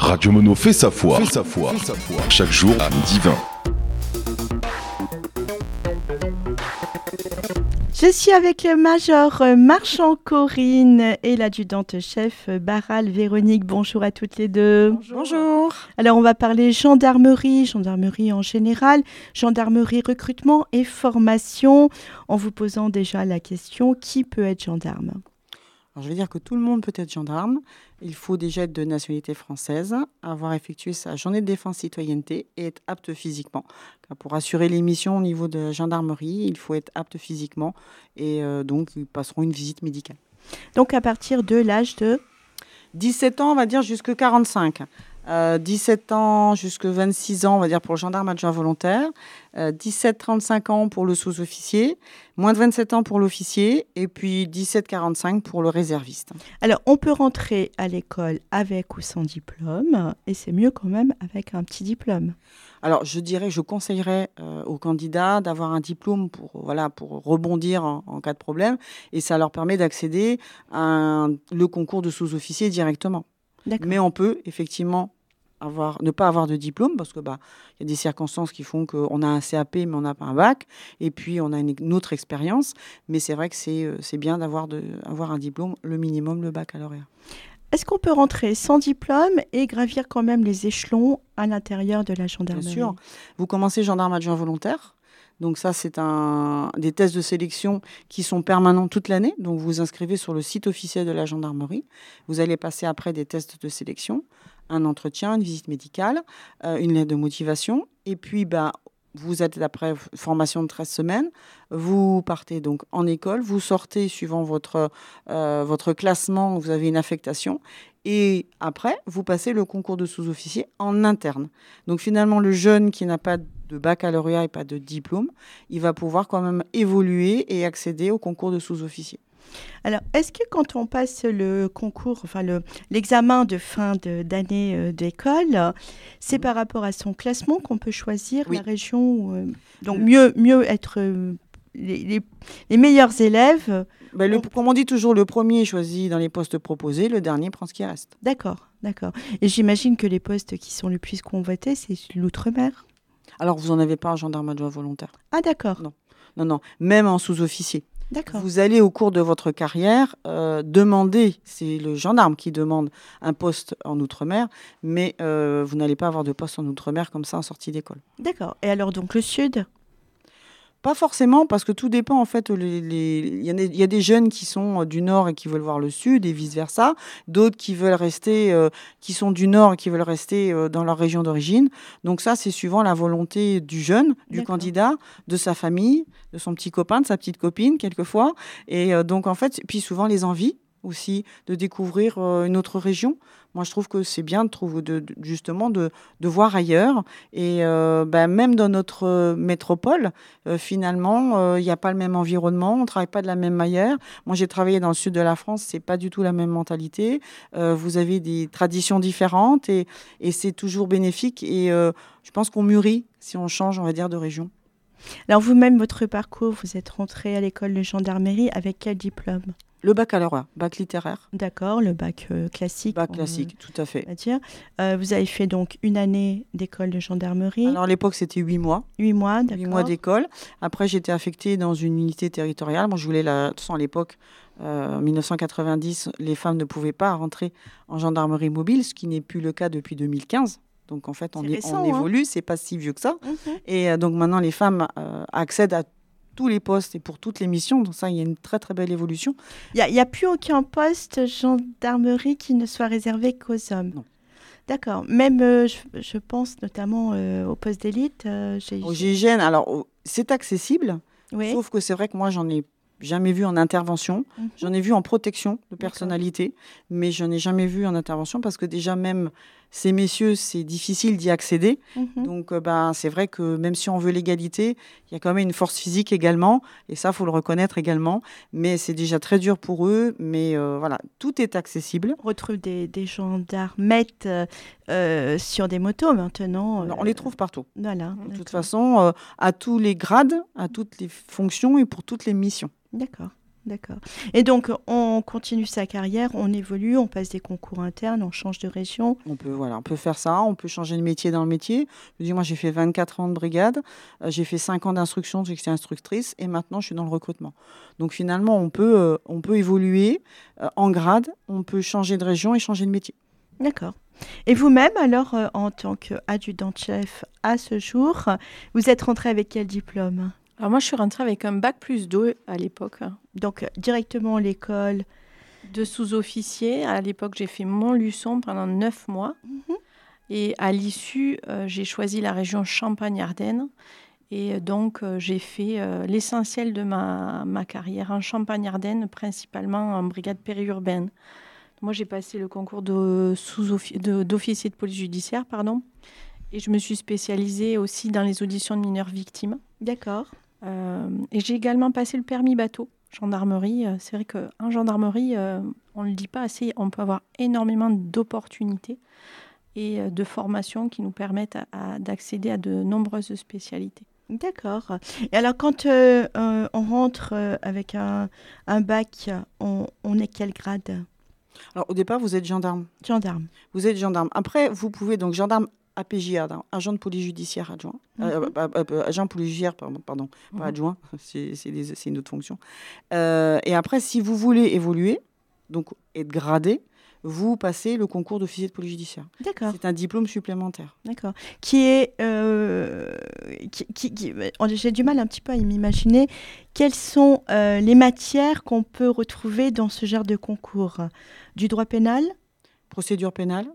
Radio Mono fait sa foi. Chaque jour à 12h20. Je suis avec le major Marchand Corinne et l'adjudante-chef Barral Véronique. Bonjour à toutes les deux. Bonjour. Alors on va parler gendarmerie en général, gendarmerie recrutement et formation, en vous posant déjà la question, qui peut être gendarme ? Alors, je vais dire que tout le monde peut être gendarme. Il faut déjà être de nationalité française, avoir effectué sa journée de défense citoyenneté et être apte physiquement. Car pour assurer les missions au niveau de la gendarmerie, il faut être apte physiquement et donc ils passeront une visite médicale. Donc à partir de l'âge de 17 ans, on va dire jusqu'à 45. 17 ans jusqu'à 26 ans, on va dire pour le gendarme adjoint volontaire. 17-35 ans pour le sous-officier. Moins de 27 ans pour l'officier. Et puis 17-45 pour le réserviste. Alors, on peut rentrer à l'école avec ou sans diplôme. Et c'est mieux quand même avec un petit diplôme. Alors, je conseillerais aux candidats d'avoir un diplôme pour rebondir en cas de problème. Et ça leur permet d'accéder à le concours de sous-officier directement. D'accord. Mais on peut effectivement ne pas avoir de diplôme parce que y a des circonstances qui font qu'on a un CAP mais on n'a pas un bac et puis on a une autre expérience. Mais c'est vrai que c'est bien d'avoir un diplôme, le minimum, le baccalauréat. Est-ce qu'on peut rentrer sans diplôme et gravir quand même les échelons à l'intérieur de la gendarmerie ? Bien sûr. Vous commencez gendarme adjoint volontaire. Donc ça, c'est des tests de sélection qui sont permanents toute l'année. Donc vous vous inscrivez sur le site officiel de la gendarmerie. Vous allez passer après des tests de sélection, un entretien, une visite médicale, une lettre de motivation. Et puis, vous êtes après formation de 13 semaines. Vous partez donc en école. Vous sortez suivant votre classement. Vous avez une affectation. Et après, vous passez le concours de sous-officier en interne. Donc finalement, le jeune qui n'a pas de baccalauréat et pas de diplôme, il va pouvoir quand même évoluer et accéder au concours de sous-officier. Alors, est-ce que quand on passe le concours, l'examen de fin d'année d'école, c'est par rapport à son classement qu'on peut choisir la région donc mieux être les meilleurs élèves comme on dit toujours, le premier est choisi dans les postes proposés, le dernier prend ce qui reste. D'accord. Et j'imagine que les postes qui sont le plus convoités, c'est l'outre-mer. Alors, vous n'en avez pas un gendarme adjoint volontaire. Ah, d'accord. Non. Même en sous-officier. D'accord. Vous allez au cours de votre carrière demander, c'est le gendarme qui demande un poste en outre-mer, mais vous n'allez pas avoir de poste en outre-mer comme ça en sortie d'école. D'accord. Et alors donc le sud ? Pas forcément, parce que tout dépend, en fait. Il y a des jeunes qui sont du Nord et qui veulent voir le Sud et vice-versa. D'autres qui veulent rester, qui sont du Nord et qui veulent rester dans leur région d'origine. Donc ça, c'est suivant la volonté du jeune, du candidat, de sa famille, de son petit copain, de sa petite copine, quelquefois. Et donc, en fait, puis souvent les envies aussi de découvrir une autre région. Moi, je trouve que c'est bien de voir ailleurs. Et même dans notre métropole, finalement, il n'y a pas le même environnement. On ne travaille pas de la même manière. Moi, j'ai travaillé dans le sud de la France. Ce n'est pas du tout la même mentalité. Vous avez des traditions différentes et c'est toujours bénéfique. Et je pense qu'on mûrit si on change, on va dire, de région. Alors, vous-même, votre parcours, vous êtes rentré à l'école de gendarmerie avec quel diplôme ? Le baccalauréat, bac littéraire. D'accord, le bac classique. Bac classique, tout à fait. Vous avez fait donc une année d'école de gendarmerie. Alors à l'époque, c'était 8 mois. 8 mois, d'accord. 8 mois d'école. Après, j'étais affectée dans une unité territoriale. Moi, je voulais de toute façon, à l'époque, en 1990, les femmes ne pouvaient pas rentrer en gendarmerie mobile, ce qui n'est plus le cas depuis 2015. Donc en fait, on évolue, c'est pas si vieux que ça. Et donc maintenant, les femmes accèdent à tous les postes et pour toutes les missions. Donc ça, il y a une très, très belle évolution. Il n'y a plus aucun poste gendarmerie qui ne soit réservé qu'aux hommes. Non. D'accord. Même, je pense notamment au poste d'élite. Au GIGN, alors, c'est accessible. Oui. Sauf que c'est vrai que moi, j'en ai jamais vu en intervention. J'en ai vu en protection de personnalité. Mais je n'en ai jamais vu en intervention parce que déjà, même ces messieurs, c'est difficile d'y accéder. Donc, c'est vrai que même si on veut l'égalité, il y a quand même une force physique également. Et ça, il faut le reconnaître également. Mais c'est déjà très dur pour eux. Mais voilà, tout est accessible. On retrouve des gendarmettes sur des motos maintenant. On les trouve partout. Voilà. De toute façon, à tous les grades, à toutes les fonctions et pour toutes les missions. D'accord. D'accord. Et donc, on continue sa carrière, on évolue, on passe des concours internes, on change de région. On peut faire ça, on peut changer de métier dans le métier. Je dis, moi, j'ai fait 24 ans de brigade, j'ai fait 5 ans d'instruction, j'étais instructrice, et maintenant, je suis dans le recrutement. Donc, finalement, on peut évoluer en grade, on peut changer de région et changer de métier. D'accord. Et vous-même, alors, en tant qu'adjudante-chef à ce jour, vous êtes rentrée avec quel diplôme ? Alors moi, je suis rentrée avec un bac+2 à l'époque. Donc, directement l'école de sous-officier. À l'époque, j'ai fait Montluçon pendant 9 mois. Et à l'issue, j'ai choisi la région Champagne-Ardenne. Et donc, j'ai fait l'essentiel de ma carrière en Champagne-Ardenne, principalement en brigade périurbaine. Moi, j'ai passé le concours d'officier de police judiciaire, et je me suis spécialisée aussi dans les auditions de mineurs victimes. D'accord. Et j'ai également passé le permis bateau, gendarmerie. C'est vrai qu'en gendarmerie, on ne le dit pas assez, on peut avoir énormément d'opportunités et de formations qui nous permettent d'accéder à de nombreuses spécialités. D'accord. Et alors, quand on rentre avec un bac, on est quel grade ? Alors, au départ, vous êtes gendarme. Gendarme. Vous êtes gendarme. Après, vous pouvez, donc gendarme APJ, agent de police judiciaire adjoint. Agent police judiciaire, pardon, pas adjoint, c'est une autre fonction. Et après, si vous voulez évoluer, donc être gradé, vous passez le concours d'officier de police judiciaire. D'accord. C'est un diplôme supplémentaire. D'accord. Qui est... j'ai du mal un petit peu à m'imaginer quelles sont les matières qu'on peut retrouver dans ce genre de concours. Du droit pénal ? Procédure pénale.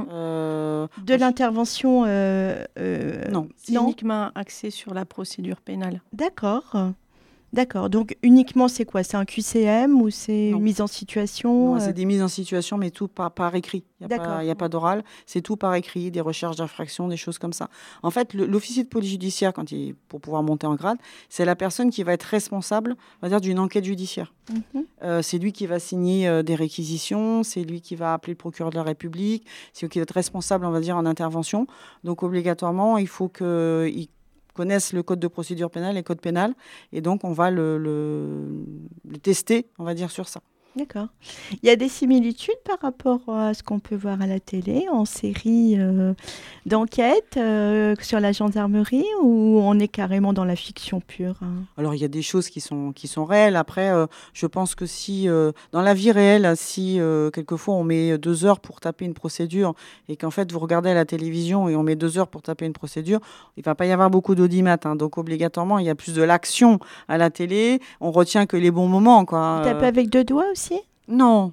De l'intervention non. C'est uniquement axé sur la procédure pénale. D'accord. D'accord. Donc, uniquement, c'est quoi ? C'est un QCM ou c'est une mise en situation ? Non, c'est des mises en situation, mais tout par écrit. Il n'y a pas d'oral. C'est tout par écrit, des recherches d'infractions, des choses comme ça. En fait, l'officier de police judiciaire, pour pouvoir monter en grade, c'est la personne qui va être responsable, on va dire, d'une enquête judiciaire. C'est lui qui va signer des réquisitions, c'est lui qui va appeler le procureur de la République, c'est lui qui va être responsable, on va dire, en intervention. Donc, obligatoirement, il faut qu'il connaissent le code de procédure pénale, les codes pénals, et donc on va le tester, on va dire, sur ça. D'accord. Il y a des similitudes par rapport à ce qu'on peut voir à la télé, en série d'enquête sur la gendarmerie, ou on est carrément dans la fiction pure ? Alors, il y a des choses qui sont réelles. Après, je pense que si, dans la vie réelle, si quelquefois on met 2 heures pour taper une procédure et qu'en fait, vous regardez à la télévision et on met 2 heures pour taper une procédure, il ne va pas y avoir beaucoup d'audimat. Donc, obligatoirement, il y a plus de l'action à la télé. On retient que les bons moments, quoi. Tape avec 2 doigts aussi ? Non,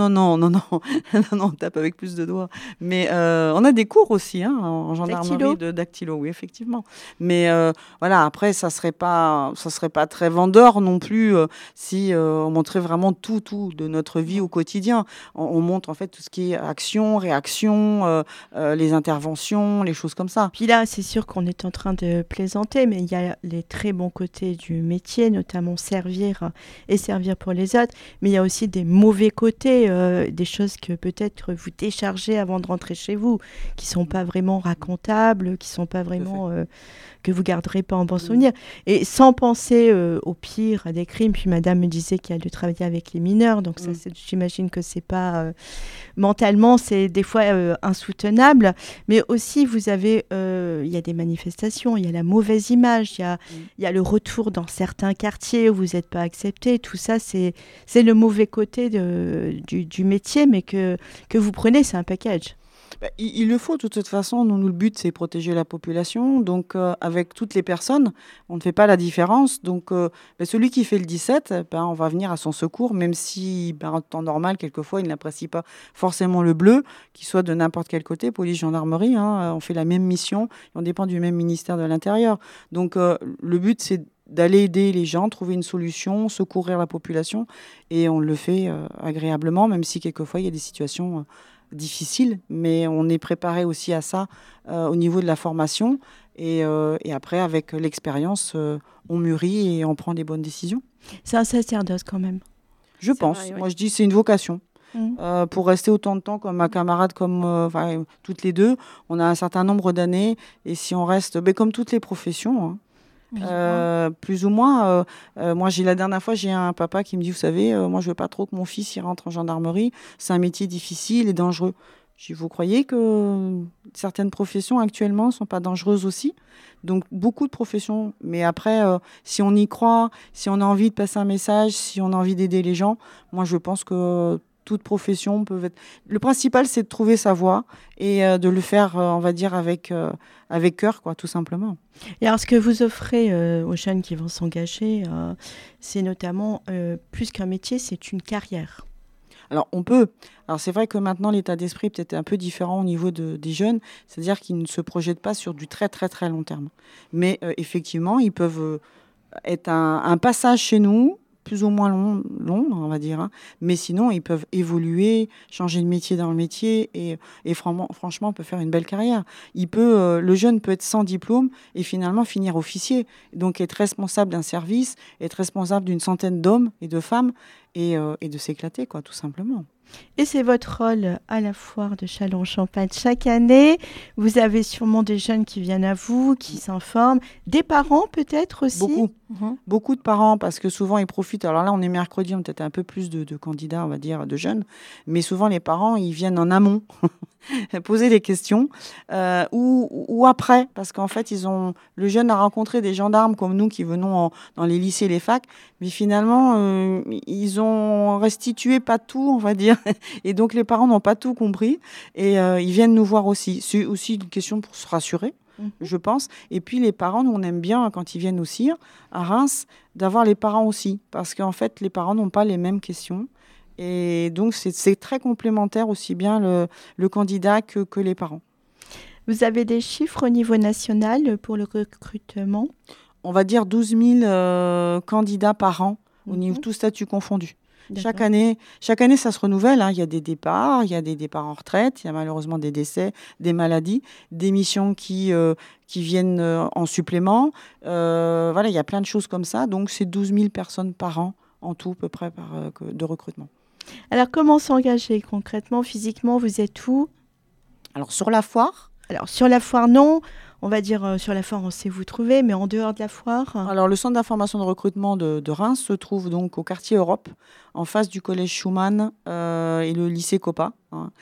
on tape avec plus de doigts. Mais on a des cours aussi en gendarmerie de dactylo, oui, effectivement. Mais voilà, après, ça serait pas très vendeur non plus si on montrait vraiment tout de notre vie au quotidien. On montre en fait tout ce qui est action, réaction, les interventions, les choses comme ça. Puis là, c'est sûr qu'on est en train de plaisanter, mais il y a les très bons côtés du métier, notamment servir pour les autres. Mais il y a aussi des mauvais côtés, des choses que peut-être vous déchargez avant de rentrer chez vous, qui sont pas vraiment racontables, qui sont pas vraiment que vous garderez pas en bon souvenir. Et sans penser au pire, à des crimes. Puis madame me disait qu'elle de travailler avec les mineurs, donc ça, j'imagine que c'est pas mentalement, c'est des fois insoutenable. Mais aussi, vous avez, il y a des manifestations, il y a la mauvaise image, il y a le retour dans certains quartiers où vous n'êtes pas accepté. Tout ça, c'est le mauvais côté du métier, mais que vous prenez, c'est un package. Il le faut de toute façon. Nous, le but, c'est protéger la population. Donc, avec toutes les personnes, on ne fait pas la différence. Donc, celui qui fait le 17, on va venir à son secours, même si, en temps normal, quelquefois, il n'apprécie pas forcément le bleu, qu'il soit de n'importe quel côté, police, gendarmerie. On fait la même mission et on dépend du même ministère de l'Intérieur. Donc, le but, c'est d'aller aider les gens, trouver une solution, secourir la population. Et on le fait agréablement, même si quelquefois, il y a des situations difficile, mais on est préparé aussi à ça au niveau de la formation et après avec l'expérience on mûrit et on prend des bonnes décisions. C'est un sacerdoce quand même. Je pense. Vrai, oui. Moi je dis c'est une vocation. Pour rester autant de temps comme ma camarade, comme toutes les deux, on a un certain nombre d'années et si on reste comme toutes les professions, Plus ou moins. Moi, la dernière fois, j'ai un papa qui me dit, vous savez, moi, je veux pas trop que mon fils y rentre en gendarmerie. C'est un métier difficile et dangereux. Je dis, vous croyez que certaines professions actuellement ne sont pas dangereuses aussi? Donc, beaucoup de professions. Mais après, si on y croit, si on a envie de passer un message, si on a envie d'aider les gens, moi, je pense que toute profession peut être... Le principal, c'est de trouver sa voie et de le faire, on va dire, avec cœur, quoi, tout simplement. Et alors, ce que vous offrez aux jeunes qui vont s'engager, c'est notamment, plus qu'un métier, c'est une carrière. Alors, on peut. Alors, c'est vrai que maintenant, l'état d'esprit est peut-être un peu différent au niveau des jeunes, c'est-à-dire qu'ils ne se projettent pas sur du très, très, très long terme. Mais effectivement, ils peuvent être un passage chez nous, plus ou moins long, on va dire. Mais sinon, ils peuvent évoluer, changer de métier dans le métier et franchement, on peut faire une belle carrière. Le jeune peut être sans diplôme et finalement finir officier. Donc, être responsable d'un service, être responsable d'une centaine d'hommes et de femmes et de s'éclater, quoi, tout simplement. Et c'est votre rôle à la foire de Châlons-en-Champagne chaque année. Vous avez sûrement des jeunes qui viennent à vous, qui s'informent. Des parents peut-être aussi. Beaucoup de parents, parce que souvent ils profitent. Alors là, on est mercredi, on a peut-être un peu plus de candidats, on va dire, de jeunes. Mais souvent, les parents, ils viennent en amont poser des questions ou après, parce qu'en fait, le jeune a rencontré des gendarmes comme nous qui venons dans les lycées et les facs, mais finalement, ils ont restitué pas tout, on va dire. Et donc, les parents n'ont pas tout compris et ils viennent nous voir aussi. C'est aussi une question pour se rassurer, je pense. Et puis, les parents, nous, on aime bien, quand ils viennent aussi à Reims, d'avoir les parents aussi, parce qu'en fait, les parents n'ont pas les mêmes questions. Et donc, c'est très complémentaire, aussi bien le candidat que les parents. Vous avez des chiffres au niveau national pour le recrutement? On va dire 12 000 candidats par an, au niveau tout statut confondu. Chaque année, ça se renouvelle. Il y a des départs, en retraite, il y a malheureusement des décès, des maladies, des missions qui viennent en supplément. Voilà, il y a plein de choses comme ça. Donc, c'est 12 000 personnes par an, en tout, à peu près, de recrutement. Alors, comment s'engager concrètement, physiquement? Vous êtes où? Alors, sur la foire? Alors, sur la foire, non. On va dire sur la foire, on sait vous trouver, mais en dehors de la foire? Alors, le centre d'information de recrutement de Reims se trouve donc au quartier Europe, en face du collège Schumann et le lycée Copa.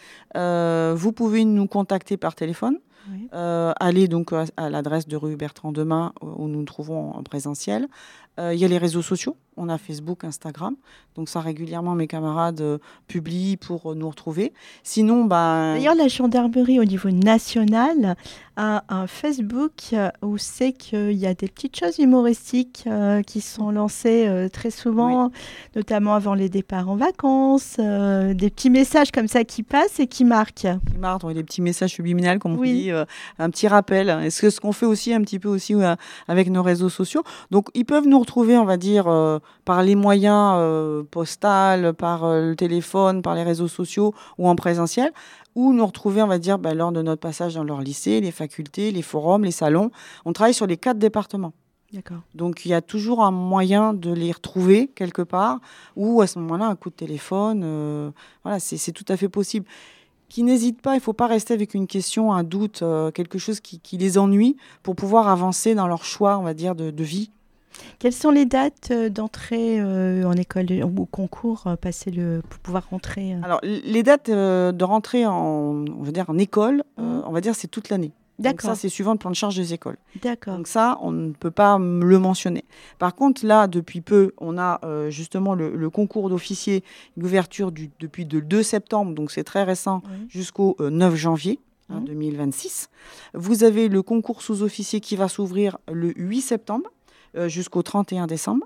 Vous pouvez nous contacter par téléphone. Oui. Allez donc à l'adresse de rue Bertrand Demain, où nous nous trouvons en présentiel. Il y a les réseaux sociaux. On a Facebook, Instagram. Donc ça, régulièrement, mes camarades publient pour nous retrouver. Sinon, D'ailleurs, la gendarmerie, au niveau national, a un Facebook où c'est qu'il y a des petites choses humoristiques qui sont lancées très souvent, notamment avant les départs en vacances. Des petits messages comme ça qui passent et qui marquent. Des petits messages subliminaux, comme on dit, un petit rappel. Et ce qu'on fait aussi un petit peu aussi avec nos réseaux sociaux. Donc, ils peuvent nous retrouver, on va dire, par les moyens postaux, par le téléphone, par les réseaux sociaux ou en présentiel, ou nous retrouver, on va dire, lors de notre passage dans leur lycée, les facultés, les forums, les salons. On travaille sur les 4 départements. D'accord. Donc, il y a toujours un moyen de les retrouver quelque part, ou à ce moment-là, un coup de téléphone. Voilà, c'est tout à fait possible. Qui n'hésitent pas, il ne faut pas rester avec une question, un doute, quelque chose qui les ennuie, pour pouvoir avancer dans leur choix, on va dire, de vie. Quelles sont les dates d'entrée en école ou concours pour pouvoir rentrer Alors, les dates de rentrée en école, on va dire, c'est toute l'année. D'accord. Donc ça, c'est suivant le plan de charge des écoles. D'accord. Donc ça, on ne peut pas le mentionner. Par contre, là, depuis peu, on a justement le concours d'officier, l'ouverture depuis le 2 septembre, donc c'est très récent, jusqu'au 9 janvier 2026. Vous avez le concours sous-officier qui va s'ouvrir le 8 septembre jusqu'au 31 décembre.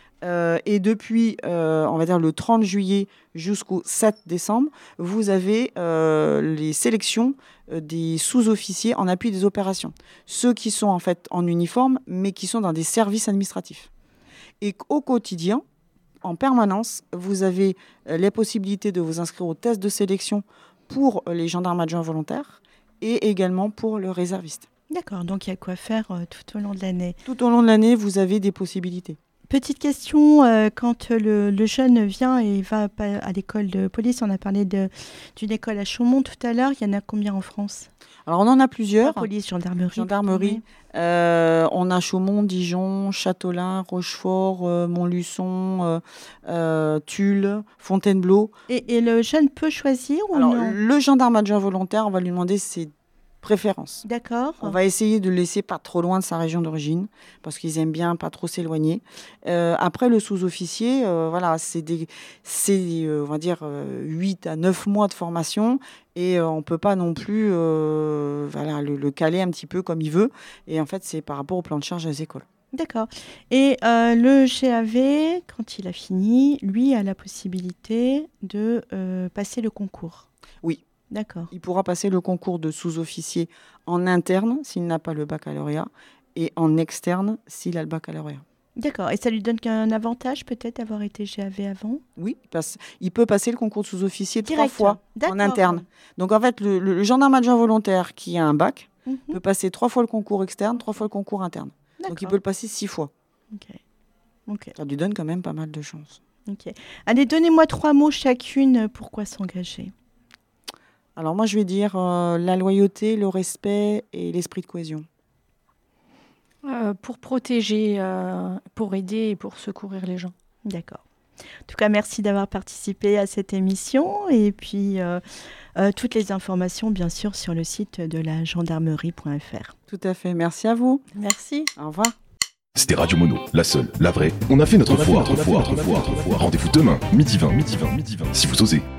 Et depuis, on va dire, le 30 juillet jusqu'au 7 décembre, vous avez les sélections des sous-officiers en appui des opérations. Ceux qui sont en fait en uniforme, mais qui sont dans des services administratifs. Et qu'au quotidien, en permanence, vous avez la possibilité de vous inscrire au test de sélection pour les gendarmes adjoints volontaires et également pour le réserviste. D'accord, donc il y a quoi faire tout au long de l'année. Tout au long de l'année, vous avez des possibilités. Petite question, quand le jeune vient et va à l'école de police, on a parlé d'une école à Chaumont tout à l'heure, il y en a combien en France ? Alors, on en a plusieurs. Police, gendarmerie. Gendarmerie. On a Chaumont, Dijon, Châteaulin, Rochefort, Montluçon, Tulle, Fontainebleau. Et le jeune peut choisir ou Alors, non ? le gendarme adjoint volontaire, on va lui demander ses préférences. D'accord. On va essayer de le laisser pas trop loin de sa région d'origine, parce qu'ils aiment bien pas trop s'éloigner. Après, le sous-officier, voilà, c'est on va dire, 8 à 9 mois de formation, et on peut pas non plus voilà, le caler un petit peu comme il veut. Et en fait, c'est par rapport au plan de charge des écoles. D'accord. Et le GAV, quand il a fini, lui a la possibilité de passer le concours. Oui. D'accord. Il pourra passer le concours de sous-officier en interne s'il n'a pas le baccalauréat et en externe s'il a le baccalauréat. D'accord. Et ça lui donne qu'un avantage peut-être d'avoir été GAV avant ? Oui, il peut passer le concours de sous-officier Direct. 3 fois en interne. Donc en fait, le gendarme adjoint volontaire qui a un bac peut passer 3 fois le concours externe, 3 fois le concours interne. D'accord. Donc il peut le passer 6 fois. Ok. Ça lui donne quand même pas mal de chance. Ok. Allez, donnez-moi 3 mots chacune. Pourquoi s'engager ? Alors moi, je vais dire la loyauté, le respect et l'esprit de cohésion. Pour protéger, pour aider et pour secourir les gens. D'accord. En tout cas, merci d'avoir participé à cette émission. Et puis, toutes les informations, bien sûr, sur le site de la gendarmerie.fr. Tout à fait. Merci à vous. Merci. Au revoir. C'était Radio Mono, la seule, la vraie. On a fait notre foire. Rendez-vous demain, midi 20. Si vous osez.